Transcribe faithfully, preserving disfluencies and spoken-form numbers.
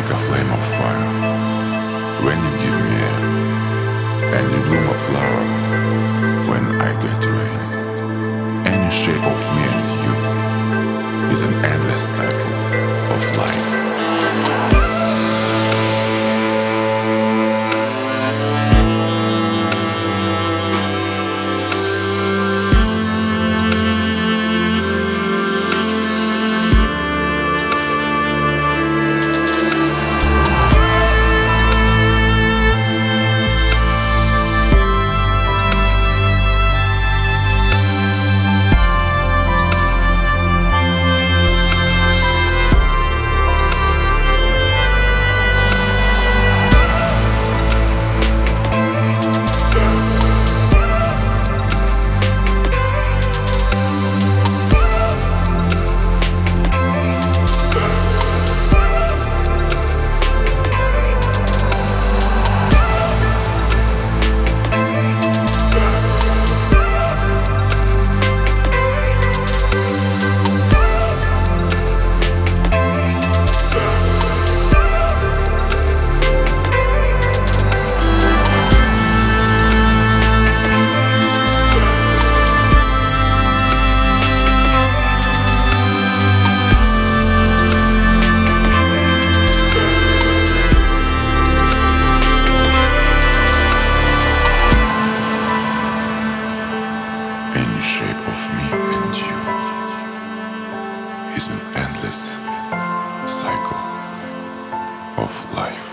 like a flame of fire. When you give me air, and you bloom a flower. When I get rain, any shape of me and you is an endless cycle of life. Any shape of me and you is an endless cycle of life.